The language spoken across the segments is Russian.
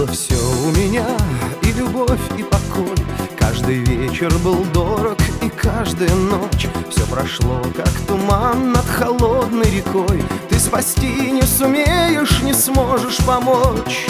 Было все у меня, и любовь, и покой. Каждый вечер был дорог, и каждая ночь. Все прошло, как туман над холодной рекой. Ты спасти не сумеешь, не сможешь помочь.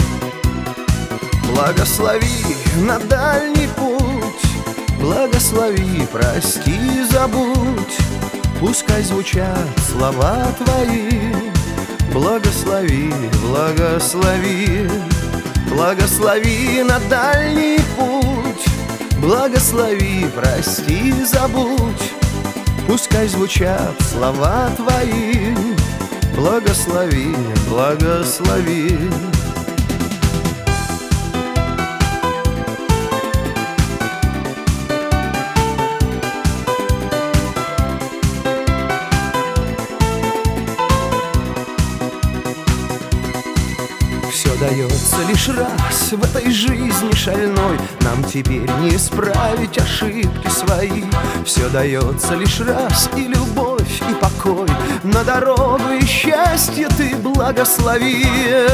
Благослови на дальний путь, благослови, прости, забудь. Пускай звучат слова твои. Благослови, благослови, благослови на дальний путь. Благослови, прости, забудь. Пускай звучат слова твои. Благослови, благослови. Все дается лишь раз в этой жизни шальной. Нам теперь не исправить ошибки свои. Все дается лишь раз, и любовь, и покой. На дорогу и счастье ты благослови.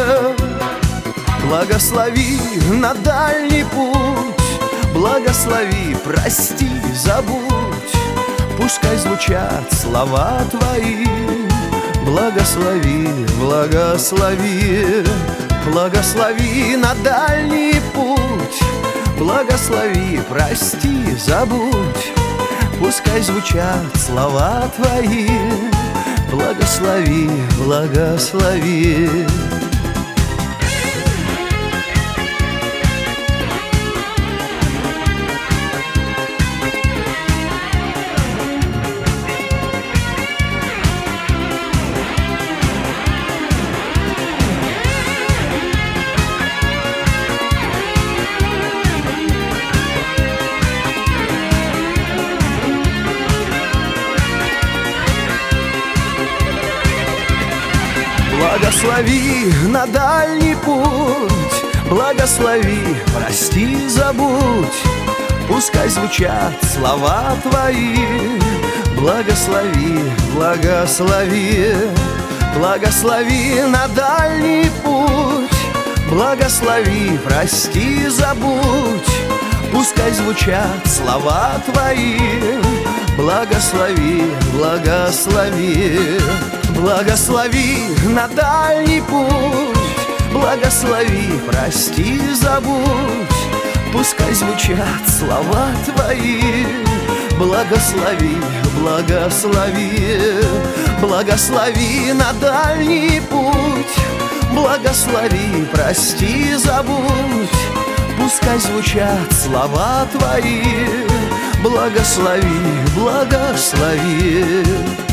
Благослови на дальний путь. Благослови, прости, забудь. Пускай звучат слова твои. Благослови, благослови, благослови на дальний путь. Благослови, прости, забудь. Пускай звучат слова твои. Благослови, благослови. Благослови на дальний путь. Благослови, прости, забудь. Пускай звучат слова твои. Благослови, благослови, благослови на дальний путь. Благослови, прости, забудь. Пускай звучат слова твои. Благослови, благослови, благослови на дальний путь. Благослови, прости, забудь. Пускай звучат слова твои. Благослови, благослови, благослови на дальний путь. Благослови, прости, забудь. Пускай звучат слова твои. Благослови, благослови.